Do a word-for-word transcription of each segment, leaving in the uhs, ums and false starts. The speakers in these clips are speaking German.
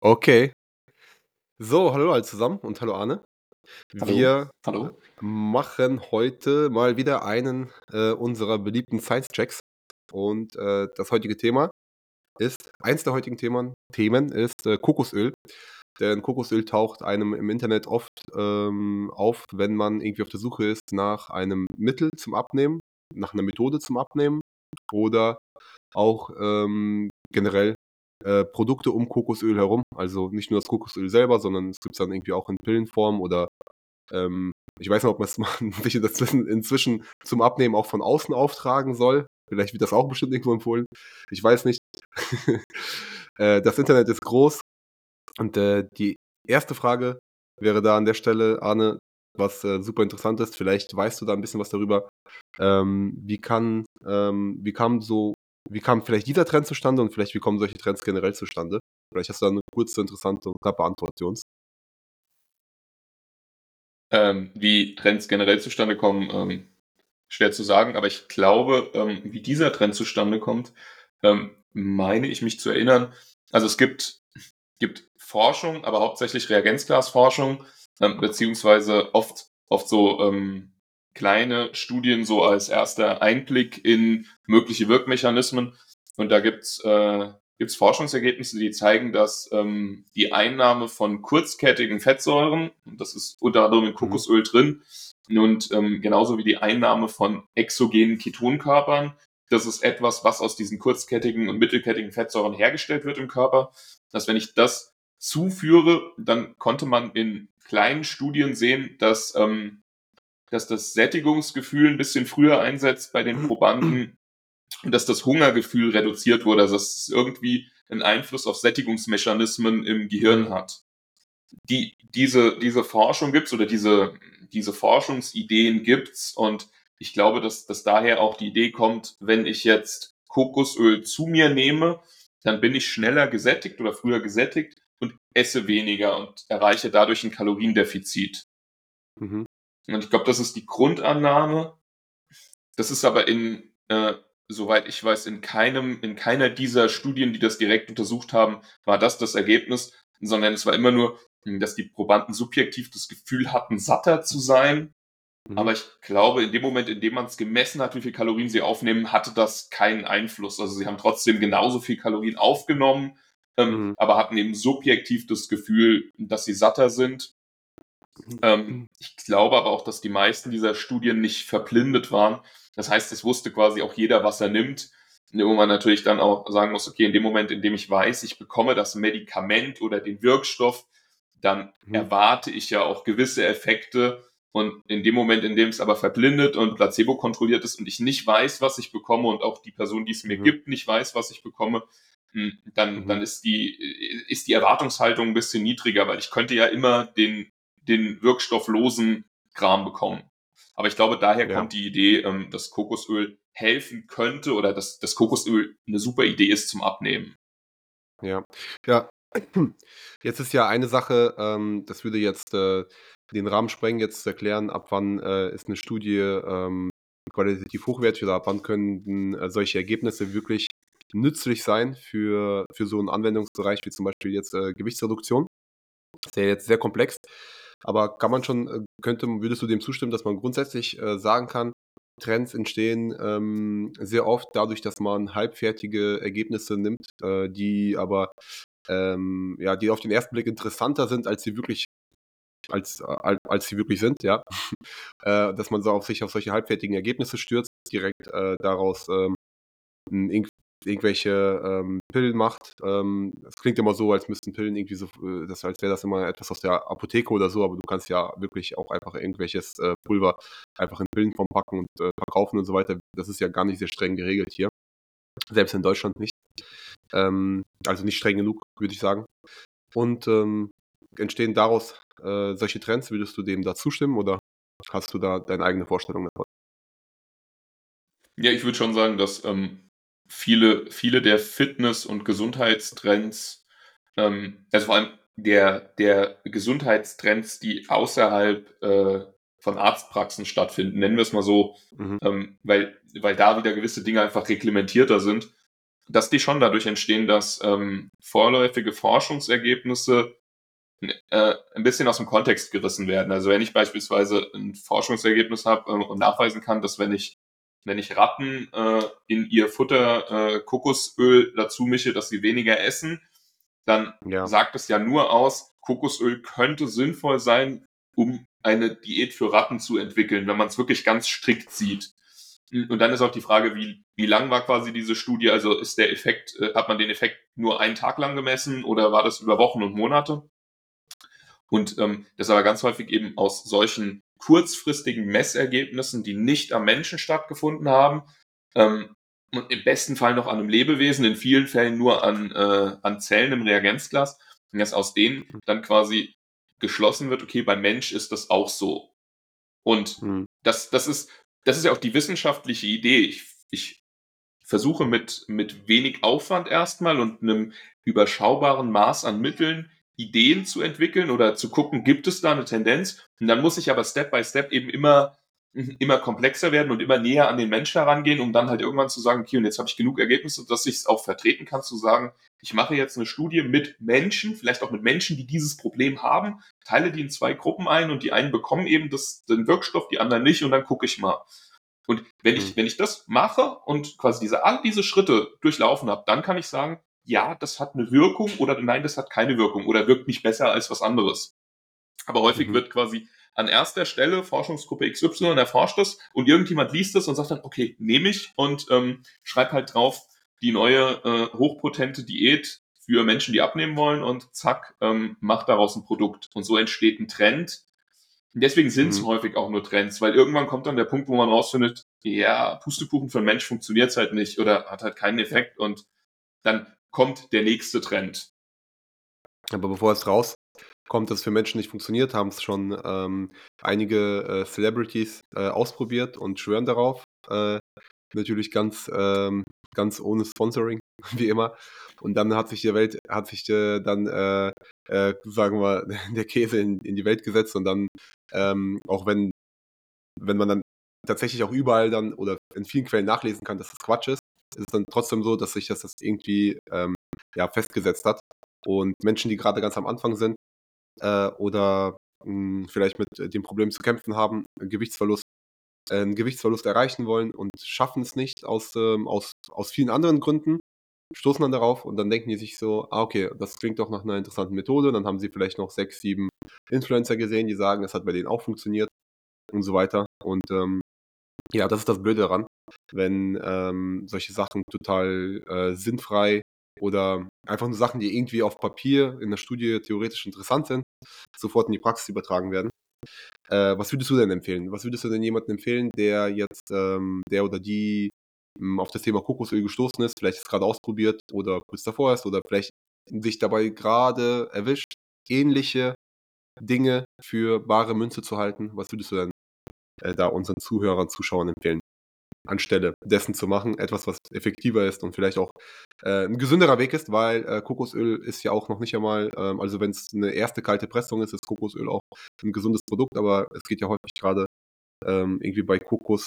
Okay. So, hallo alle zusammen und hallo Arne. Hallo, Wir hallo. machen heute mal wieder einen äh, unserer beliebten Science-Checks. Und äh, das heutige Thema ist, eins der heutigen Themen, Themen ist äh, Kokosöl. Denn Kokosöl taucht einem im Internet oft ähm, auf, wenn man irgendwie auf der Suche ist nach einem Mittel zum Abnehmen, nach einer Methode zum Abnehmen oder auch ähm, generell äh, Produkte um Kokosöl herum. Also nicht nur das Kokosöl selber, sondern es gibt es dann irgendwie auch in Pillenform oder ähm, ich weiß nicht, ob man es welche dazwischen inzwischen zum Abnehmen auch von außen auftragen soll. Vielleicht wird das auch bestimmt irgendwo empfohlen. Ich weiß nicht. äh, das Internet ist groß und äh, die erste Frage wäre da an der Stelle, Arne, was äh, super interessant ist. Vielleicht weißt du da ein bisschen was darüber. Ähm, wie kann, ähm, wie kam so, wie kam vielleicht dieser Trend zustande und vielleicht wie kommen solche Trends generell zustande? Vielleicht hast du da eine kurze, interessante und knappe Antwort für uns. Ähm, wie Trends generell zustande kommen, ähm, schwer zu sagen, aber ich glaube, ähm, wie dieser Trend zustande kommt, ähm, meine ich mich zu erinnern. Also es gibt, gibt Forschung, aber hauptsächlich Reagenzglasforschung, ähm, beziehungsweise oft, oft so ähm, kleine Studien so als erster Einblick in mögliche Wirkmechanismen. Und da gibt's äh, gibt's Forschungsergebnisse, die zeigen, dass ähm, die Einnahme von kurzkettigen Fettsäuren, und das ist unter anderem in Mhm. Kokosöl drin, und ähm, genauso wie die Einnahme von exogenen Ketonkörpern, das ist etwas, was aus diesen kurzkettigen und mittelkettigen Fettsäuren hergestellt wird im Körper, dass wenn ich das zuführe, dann konnte man in kleinen Studien sehen, dass, ähm, dass das Sättigungsgefühl ein bisschen früher einsetzt bei den Probanden und dass das Hungergefühl reduziert wurde, also dass es irgendwie einen Einfluss auf Sättigungsmechanismen im Gehirn Mhm. hat. Die, diese, diese Forschung gibt's oder diese, diese Forschungsideen gibt's und ich glaube, dass, dass daher auch die Idee kommt, wenn ich jetzt Kokosöl zu mir nehme, dann bin ich schneller gesättigt oder früher gesättigt und esse weniger und erreiche dadurch ein Kaloriendefizit. Mhm. Und ich glaube, das ist die Grundannahme. Das ist aber in, äh, soweit ich weiß, in keinem, in keiner dieser Studien, die das direkt untersucht haben, war das das Ergebnis, sondern es war immer nur, dass die Probanden subjektiv das Gefühl hatten, satter zu sein. Aber Mhm. ich glaube, in dem Moment, in dem man es gemessen hat, wie viel Kalorien sie aufnehmen, hatte das keinen Einfluss. Also sie haben trotzdem genauso viel Kalorien aufgenommen, ähm, Mhm. aber hatten eben subjektiv das Gefühl, dass sie satter sind. Ähm, Mhm. ich glaube aber auch, dass die meisten dieser Studien nicht verblindet waren. Das heißt, es wusste quasi auch jeder, was er nimmt. Wo man natürlich dann auch sagen muss, okay, in dem Moment, in dem ich weiß, ich bekomme das Medikament oder den Wirkstoff, dann Mhm. erwarte ich ja auch gewisse Effekte. Und in dem Moment, in dem es aber verblindet und placebo kontrolliert ist und ich nicht weiß, was ich bekomme und auch die Person, die es mir Mhm. gibt, nicht weiß, was ich bekomme, hm, dann, Mhm. dann ist die, ist die Erwartungshaltung ein bisschen niedriger, weil ich könnte ja immer den den wirkstofflosen Kram bekommen. Aber ich glaube, daher Ja, kommt die Idee, ähm, dass Kokosöl helfen könnte oder dass das Kokosöl eine super Idee ist zum Abnehmen. ja. Ja. Jetzt ist ja eine Sache, ähm, das würde jetzt äh, den Rahmen sprengen, jetzt zu erklären, ab wann äh, ist eine Studie ähm, qualitativ hochwertig oder ab wann können äh, solche Ergebnisse wirklich nützlich sein für, für so einen Anwendungsbereich wie zum Beispiel jetzt äh, Gewichtsreduktion. Ist ja jetzt sehr komplex, aber kann man schon, äh, könnte, würdest du dem zustimmen, dass man grundsätzlich äh, sagen kann, Trends entstehen ähm, sehr oft dadurch, dass man halbfertige Ergebnisse nimmt, äh, die aber ähm, ja, die auf den ersten Blick interessanter sind, als sie wirklich, als, äh, als, als sie wirklich sind, ja. äh, dass man so auf sich auf solche halbfertigen Ergebnisse stürzt, direkt äh, daraus ähm, irg irgendwelche ähm, Pillen macht. Ähm, es klingt immer so, als müssten Pillen irgendwie so, äh, das, als wäre das immer etwas aus der Apotheke oder so, aber du kannst ja wirklich auch einfach irgendwelches äh, Pulver einfach in Pillenform packen und äh, verkaufen und so weiter. Das ist ja gar nicht sehr streng geregelt hier, selbst in Deutschland nicht. Ähm, also nicht streng genug, würde ich sagen. Und ähm, entstehen daraus äh, solche Trends? Würdest du dem da zustimmen oder hast du da deine eigene Vorstellung davon? Ja, ich würde schon sagen, dass ähm, viele, viele der Fitness- und Gesundheitstrends, ähm, also vor allem der, der Gesundheitstrends, die außerhalb äh, von Arztpraxen stattfinden, nennen wir es mal so, Mhm. ähm, weil, weil da wieder gewisse Dinge einfach reglementierter sind. dass die schon dadurch entstehen, dass ähm, vorläufige Forschungsergebnisse äh, ein bisschen aus dem Kontext gerissen werden. Also wenn ich beispielsweise ein Forschungsergebnis habe äh, und nachweisen kann, dass wenn ich wenn ich Ratten äh, in ihr Futter äh, Kokosöl dazu mische, dass sie weniger essen, dann Ja. sagt es ja nur aus, Kokosöl könnte sinnvoll sein, um eine Diät für Ratten zu entwickeln, wenn man es wirklich ganz strikt sieht. Und dann ist auch die Frage, wie, wie lang war quasi diese Studie? Also ist der Effekt, äh, hat man den Effekt nur einen Tag lang gemessen oder war das über Wochen und Monate? Und ähm, das aber ganz häufig eben aus solchen kurzfristigen Messergebnissen, die nicht am Menschen stattgefunden haben, ähm, und im besten Fall noch an einem Lebewesen, in vielen Fällen nur an, äh, an Zellen im Reagenzglas, und dass aus denen dann quasi geschlossen wird, okay, beim Mensch ist das auch so. Und Mhm. das, das ist, das ist ja auch die wissenschaftliche Idee. Ich, ich versuche mit, mit wenig Aufwand erstmal und einem überschaubaren Maß an Mitteln Ideen zu entwickeln oder zu gucken, gibt es da eine Tendenz? Und dann muss ich aber Step by Step eben immer, immer komplexer werden und immer näher an den Menschen herangehen, um dann halt irgendwann zu sagen, okay, und jetzt habe ich genug Ergebnisse, dass ich es auch vertreten kann, zu sagen, ich mache jetzt eine Studie mit Menschen, vielleicht auch mit Menschen, die dieses Problem haben, teile die in zwei Gruppen ein und die einen bekommen eben das, den Wirkstoff, die anderen nicht und dann gucke ich mal. Und wenn ich, Mhm. wenn ich das mache und quasi diese, all diese Schritte durchlaufen habe, dann kann ich sagen, ja, das hat eine Wirkung oder nein, das hat keine Wirkung oder wirkt nicht besser als was anderes. Aber häufig Mhm. wird quasi an erster Stelle Forschungsgruppe X Y erforscht das und irgendjemand liest das und sagt dann, okay, nehme ich und ähm, schreib halt drauf die neue äh, hochpotente Diät für Menschen, die abnehmen wollen und zack, ähm, macht daraus ein Produkt. Und so entsteht ein Trend. Und deswegen sind es Mhm. häufig auch nur Trends, weil irgendwann kommt dann der Punkt, wo man rausfindet, ja, Pustekuchen für einen Mensch funktioniert halt nicht oder hat halt keinen Effekt und dann kommt der nächste Trend. Aber bevor es rauskommt, dass es für Menschen nicht funktioniert, haben es schon ähm, einige äh, Celebrities äh, ausprobiert und schwören darauf. Äh, natürlich ganz, ähm, ganz ohne Sponsoring, wie immer. Und dann hat sich die Welt, hat sich äh, dann, äh, äh, sagen wir, der Käse in, in die Welt gesetzt und dann, ähm, auch wenn, wenn man dann tatsächlich auch überall dann oder in vielen Quellen nachlesen kann, dass das Quatsch ist, ist es dann trotzdem so, dass sich das, das irgendwie ähm, ja, festgesetzt hat. Und Menschen, die gerade ganz am Anfang sind äh, oder mh, vielleicht mit äh, dem Problem zu kämpfen haben, einen Gewichtsverlust, äh, einen Gewichtsverlust erreichen wollen und schaffen es nicht aus, ähm, aus, aus vielen anderen Gründen, stoßen dann darauf und dann denken die sich so, ah, okay, das klingt doch nach einer interessanten Methode. Dann haben sie vielleicht noch sechs, sieben Influencer gesehen, die sagen, es hat bei denen auch funktioniert und so weiter. Und ähm, ja, das ist das Blöde daran, wenn ähm, solche Sachen total äh, sinnfrei oder einfach nur Sachen, die irgendwie auf Papier in der Studie theoretisch interessant sind, sofort in die Praxis übertragen werden. Äh, was würdest du denn empfehlen? Was würdest du denn jemandem empfehlen, der jetzt, ähm, der oder die ähm, auf das Thema Kokosöl gestoßen ist, vielleicht es gerade ausprobiert oder kurz davor ist oder vielleicht sich dabei gerade erwischt, ähnliche Dinge für bare Münze zu halten? Was würdest du denn äh, da unseren Zuhörern, Zuschauern empfehlen, anstelle dessen zu machen? Etwas, was effektiver ist und vielleicht auch äh, ein gesünderer Weg ist, weil äh, Kokosöl ist ja auch noch nicht einmal, ähm, also wenn es eine erste kalte Pressung ist, ist Kokosöl auch ein gesundes Produkt, aber es geht ja häufig gerade ähm, irgendwie bei Kokos,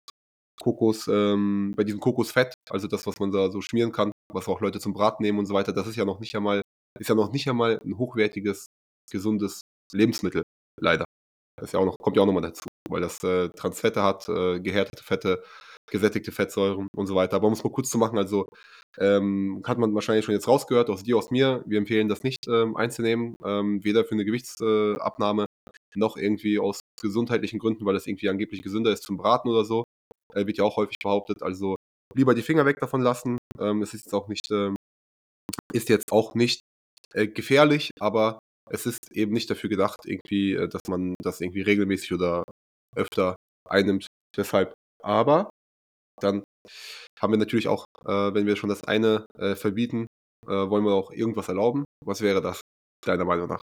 Kokos, ähm, bei diesem Kokosfett, also das, was man da so schmieren kann, was auch Leute zum Braten nehmen und so weiter, das ist ja noch nicht einmal, ist ja noch nicht einmal ein hochwertiges, gesundes Lebensmittel, leider. Das ist ja auch noch, kommt ja auch nochmal dazu, weil das äh, Transfette hat, äh, gehärtete Fette, gesättigte Fettsäuren und so weiter. Aber um es mal kurz zu machen, also ähm, hat man wahrscheinlich schon jetzt rausgehört, aus dir, aus mir, wir empfehlen das nicht ähm, einzunehmen, ähm, weder für eine Gewichtsabnahme noch irgendwie aus gesundheitlichen Gründen, weil das irgendwie angeblich gesünder ist zum Braten oder so. Äh, wird ja auch häufig behauptet. Also lieber die Finger weg davon lassen. Ähm, es ist jetzt auch nicht, ähm, ist jetzt auch nicht äh, gefährlich, aber es ist eben nicht dafür gedacht, irgendwie, äh, dass man das irgendwie regelmäßig oder öfter einnimmt. Deshalb. Aber dann haben wir natürlich auch, äh, wenn wir schon das eine äh, verbieten, äh, wollen wir auch irgendwas erlauben. Was wäre das, deiner Meinung nach?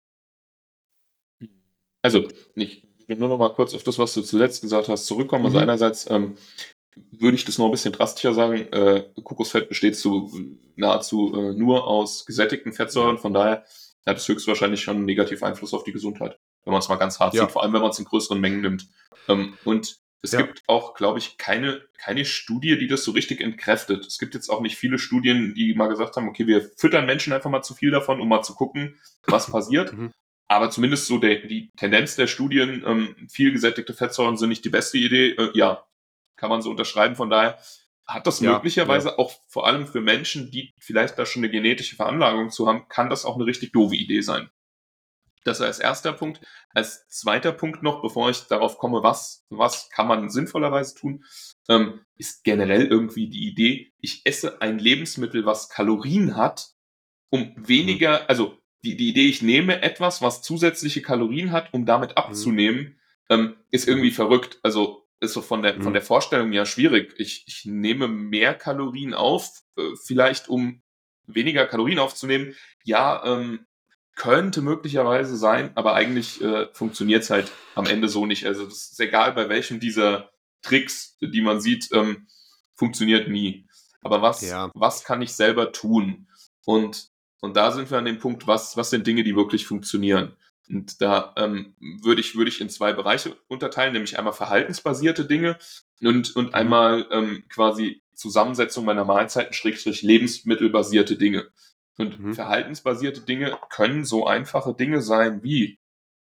Also, ich will nur noch mal kurz auf das, was du zuletzt gesagt hast, zurückkommen. Also Mhm. einerseits ähm, würde ich das noch ein bisschen drastischer sagen. Äh, Kokosfett besteht zu nahezu äh, nur aus gesättigten Ja. Fettsäuren. Von daher hat es höchstwahrscheinlich schon einen negativen Einfluss auf die Gesundheit, wenn man es mal ganz hart Ja. sieht. Vor allem, wenn man es in größeren Mengen nimmt. Ähm, und es Ja. gibt auch, glaube ich, keine, keine Studie, die das so richtig entkräftet. Es gibt jetzt auch nicht viele Studien, die mal gesagt haben, okay, wir füttern Menschen einfach mal zu viel davon, um mal zu gucken, was passiert. Mhm. Aber zumindest so der, die Tendenz der Studien, ähm, viel gesättigte Fettsäuren sind nicht die beste Idee. Äh, ja, kann man so unterschreiben. Von daher hat das Ja, möglicherweise ja. auch vor allem für Menschen, die vielleicht da schon eine genetische Veranlagung zu haben, kann das auch eine richtig doofe Idee sein. Das als erster Punkt. Als zweiter Punkt noch, bevor ich darauf komme, was, was kann man sinnvollerweise tun, ähm, ist generell irgendwie die Idee, ich esse ein Lebensmittel, was Kalorien hat, um weniger, also die, die Idee, ich nehme etwas, was zusätzliche Kalorien hat, um damit abzunehmen, ähm, ist irgendwie Mhm. verrückt. Also ist so von der, von Mhm. der Vorstellung ja schwierig. Ich, ich nehme mehr Kalorien auf, äh, vielleicht um weniger Kalorien aufzunehmen. Ja, ähm, könnte möglicherweise sein, aber eigentlich äh, funktioniert es halt am Ende so nicht. Also das ist egal, bei welchem dieser Tricks, die man sieht, ähm, funktioniert nie. Aber was, Ja. was kann ich selber tun? Und, und da sind wir an dem Punkt, was, was sind Dinge, die wirklich funktionieren? Und da ähm, würde ich, würde ich in zwei Bereiche unterteilen, nämlich einmal verhaltensbasierte Dinge und, und Mhm. einmal ähm, quasi Zusammensetzung meiner Mahlzeiten, Schrägstrich lebensmittelbasierte Dinge. Und Mhm. verhaltensbasierte Dinge können so einfache Dinge sein wie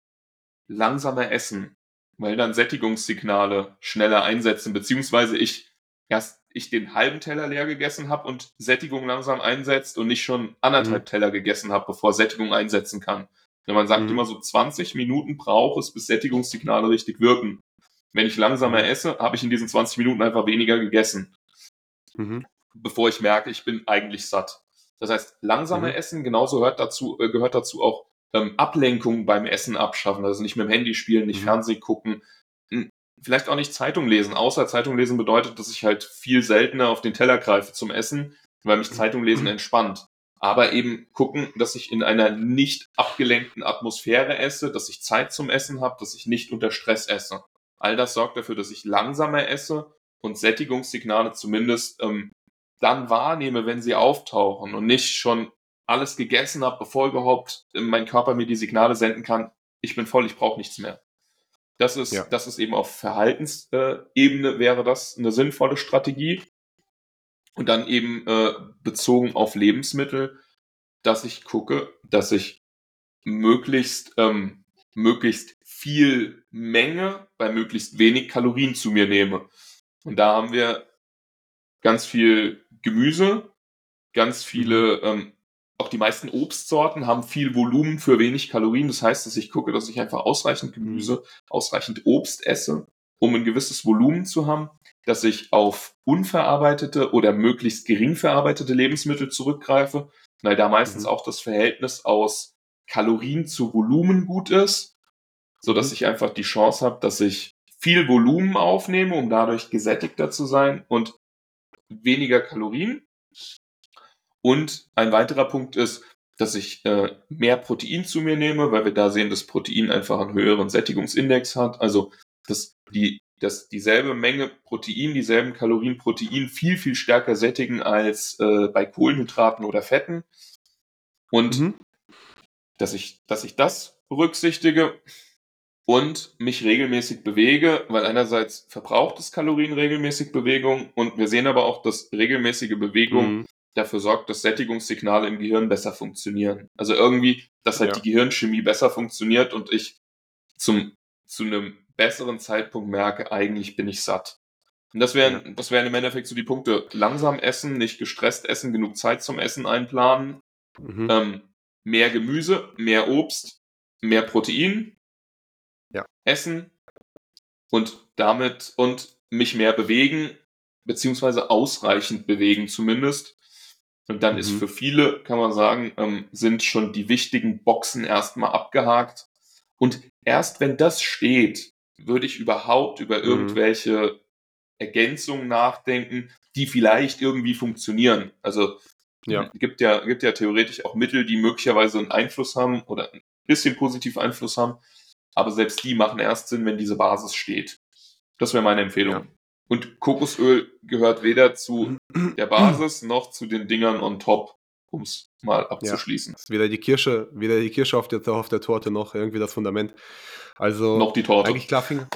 langsamer essen, weil dann Sättigungssignale schneller einsetzen, beziehungsweise ich erst ich den halben Teller leer gegessen habe und Sättigung langsam einsetzt und nicht schon anderthalb Mhm. Teller gegessen habe, bevor Sättigung einsetzen kann. Denn man sagt Mhm. immer so zwanzig Minuten braucht es, bis Sättigungssignale richtig wirken. Wenn ich langsamer Mhm. esse, habe ich in diesen zwanzig Minuten einfach weniger gegessen, Mhm. bevor ich merke, ich bin eigentlich satt. Das heißt, langsamer Mhm. Essen, genauso hört dazu, äh, gehört dazu auch ähm, Ablenkung beim Essen abschaffen. Also nicht mit dem Handy spielen, nicht Mhm. Fernsehen gucken, hm, vielleicht auch nicht Zeitung lesen. Außer Zeitung lesen bedeutet, dass ich halt viel seltener auf den Teller greife zum Essen, weil mich Zeitung lesen entspannt. Aber eben gucken, dass ich in einer nicht abgelenkten Atmosphäre esse, dass ich Zeit zum Essen habe, dass ich nicht unter Stress esse. All das sorgt dafür, dass ich langsamer esse und Sättigungssignale zumindest ähm, dann wahrnehme, wenn sie auftauchen und nicht schon alles gegessen habe, bevor überhaupt äh, mein Körper mir die Signale senden kann, ich bin voll, ich brauche nichts mehr. Das ist, Ja. das ist eben auf Verhaltensebene wäre das eine sinnvolle Strategie. Und dann eben äh, bezogen auf Lebensmittel, dass ich gucke, dass ich möglichst, ähm, möglichst viel Menge bei möglichst wenig Kalorien zu mir nehme. Und da haben wir ganz viel Gemüse, ganz Mhm. viele, ähm, auch die meisten Obstsorten haben viel Volumen für wenig Kalorien. Das heißt, dass ich gucke, dass ich einfach ausreichend Mhm. Gemüse, ausreichend Obst esse, um ein gewisses Volumen zu haben, dass ich auf unverarbeitete oder möglichst gering verarbeitete Lebensmittel zurückgreife, weil da meistens Mhm. auch das Verhältnis aus Kalorien zu Volumen gut ist, so dass Mhm. ich einfach die Chance habe, dass ich viel Volumen aufnehme, um dadurch gesättigter zu sein und weniger Kalorien. Und ein weiterer Punkt ist, dass ich äh, mehr Protein zu mir nehme, weil wir da sehen, dass Protein einfach einen höheren Sättigungsindex hat. Also dass die, dass dieselbe Menge Protein, dieselben Kalorien Protein viel, viel stärker sättigen als äh, bei Kohlenhydraten oder Fetten. Und Mhm. dass ich, dass ich das berücksichtige und mich regelmäßig bewege, weil einerseits verbraucht es Kalorien regelmäßig Bewegung und wir sehen aber auch, dass regelmäßige Bewegung Mhm. dafür sorgt, dass Sättigungssignale im Gehirn besser funktionieren. Also irgendwie, dass halt Ja. die Gehirnchemie besser funktioniert und ich zum, zu einem besseren Zeitpunkt merke, eigentlich bin ich satt. Und das Ja. wären, das wären im Endeffekt so die Punkte. Langsam essen, nicht gestresst essen, genug Zeit zum Essen einplanen, Mhm. ähm, mehr Gemüse, mehr Obst, mehr Protein Ja. essen und damit und mich mehr bewegen, beziehungsweise ausreichend bewegen zumindest. Und dann ist Mhm. für viele, kann man sagen, ähm, sind schon die wichtigen Boxen erstmal abgehakt. Und erst wenn das steht, würde ich überhaupt über Mhm. irgendwelche Ergänzungen nachdenken, die vielleicht irgendwie funktionieren. Also Ja. gibt ja, gibt ja theoretisch auch Mittel, die möglicherweise einen Einfluss haben oder ein bisschen positiv Einfluss haben. Aber selbst die machen erst Sinn, wenn diese Basis steht. Das wäre meine Empfehlung. Ja. Und Kokosöl gehört weder zu der Basis noch zu den Dingern on top, um es mal Ja. abzuschließen. Ist weder die Kirsche, weder die Kirsche auf der, auf der Torte noch irgendwie das Fundament. Also Noch die Torte. eigentlich klar, Finger,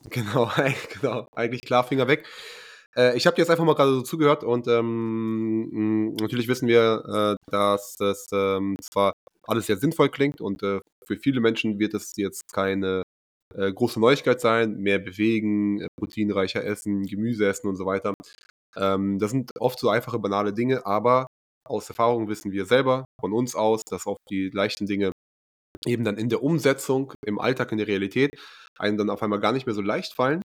Genau, genau, eigentlich klar, Finger weg. Äh, ich habe dir jetzt einfach mal gerade so zugehört und ähm, hm, natürlich wissen wir, äh, dass das ähm, zwar alles sehr sinnvoll klingt und äh, für viele Menschen wird es jetzt keine äh, große Neuigkeit sein, mehr bewegen, äh, proteinreicher essen, Gemüse essen und so weiter. Ähm, das sind oft so einfache, banale Dinge, aber aus Erfahrung wissen wir selber von uns aus, dass auch die leichten Dinge eben dann in der Umsetzung im Alltag, in der Realität einem dann auf einmal gar nicht mehr so leicht fallen.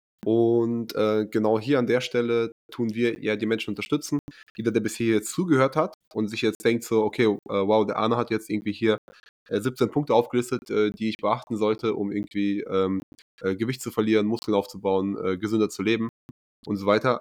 Und äh, genau hier an der Stelle tun wir ja die Menschen unterstützen. Jeder, der bisher jetzt zugehört hat und sich jetzt denkt so, okay, äh, wow, der Arne hat jetzt irgendwie hier äh, siebzehn Punkte aufgelistet, äh, die ich beachten sollte, um irgendwie ähm, äh, Gewicht zu verlieren, Muskeln aufzubauen, äh, gesünder zu leben und so weiter.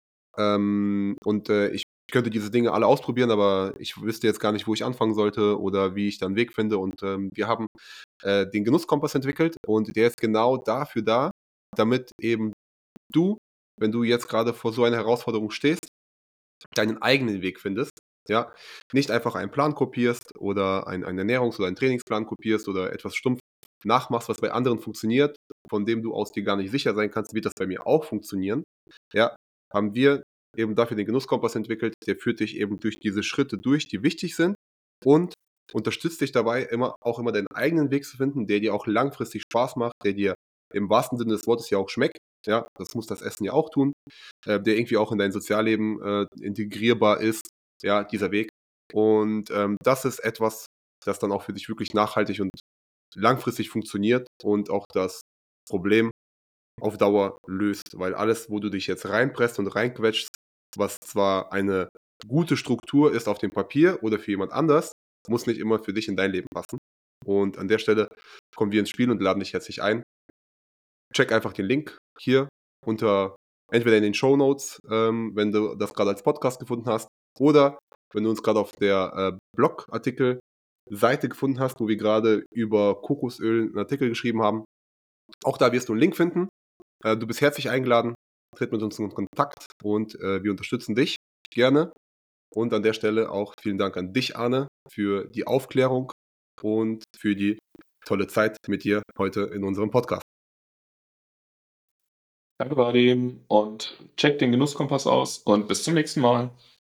Ähm, und äh, ich könnte diese Dinge alle ausprobieren, aber ich wüsste jetzt gar nicht, wo ich anfangen sollte oder wie ich da einen Weg finde. Und ähm, wir haben äh, den Genusskompass entwickelt und der ist genau dafür da, damit eben du, wenn du jetzt gerade vor so einer Herausforderung stehst, deinen eigenen Weg findest. Ja, nicht einfach einen Plan kopierst oder einen, einen Ernährungs- oder einen Trainingsplan kopierst oder etwas stumpf nachmachst, was bei anderen funktioniert, von dem du aus dir gar nicht sicher sein kannst, wird das bei mir auch funktionieren. Ja, haben wir eben dafür den Genusskompass entwickelt, der führt dich eben durch diese Schritte durch, die wichtig sind und unterstützt dich dabei, immer auch immer deinen eigenen Weg zu finden, der dir auch langfristig Spaß macht, der dir im wahrsten Sinne des Wortes ja auch schmeckt. Ja, das muss das Essen ja auch tun, äh, der irgendwie auch in dein Sozialleben äh, integrierbar ist, ja, dieser Weg. Und ähm, das ist etwas, das dann auch für dich wirklich nachhaltig und langfristig funktioniert und auch das Problem auf Dauer löst, weil alles, wo du dich jetzt reinpresst und reinquetschst, was zwar eine gute Struktur ist auf dem Papier oder für jemand anders, muss nicht immer für dich in dein Leben passen. Und an der Stelle kommen wir ins Spiel und laden dich herzlich ein. Check einfach den Link hier unter entweder in den Shownotes, ähm, wenn du das gerade als Podcast gefunden hast, oder wenn du uns gerade auf der äh, Blogartikel-Seite gefunden hast, wo wir gerade über Kokosöl einen Artikel geschrieben haben. Auch da wirst du einen Link finden. Äh, du bist herzlich eingeladen, tritt mit uns in Kontakt und äh, wir unterstützen dich gerne. Und an der Stelle auch vielen Dank an dich, Arne, für die Aufklärung und für die tolle Zeit mit dir heute in unserem Podcast. Danke, Vadim, und check den Genusskompass aus und bis zum nächsten Mal.